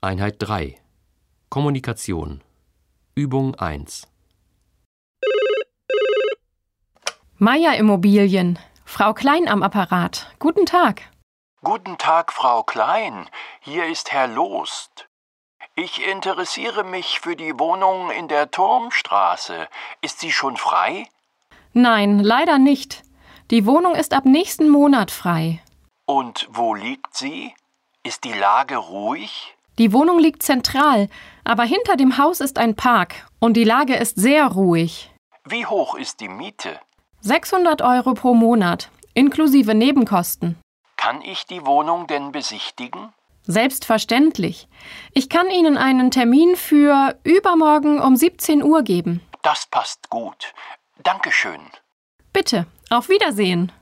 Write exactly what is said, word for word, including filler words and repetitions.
Einheit drei. Kommunikation. Übung eins. Meier Immobilien. Frau Klein am Apparat. Guten Tag. Guten Tag, Frau Klein. Hier ist Herr Loost. Ich interessiere mich für die Wohnung in der Turmstraße. Ist sie schon frei? Nein, leider nicht. Die Wohnung ist ab nächsten Monat frei. Und wo liegt sie? Ist die Lage ruhig? Die Wohnung liegt zentral, aber hinter dem Haus ist ein Park und die Lage ist sehr ruhig. Wie hoch ist die Miete? sechshundert Euro pro Monat, inklusive Nebenkosten. Kann ich die Wohnung denn besichtigen? Selbstverständlich. Ich kann Ihnen einen Termin für übermorgen um siebzehn Uhr geben. Das passt gut. Dankeschön. Bitte, auf Wiedersehen.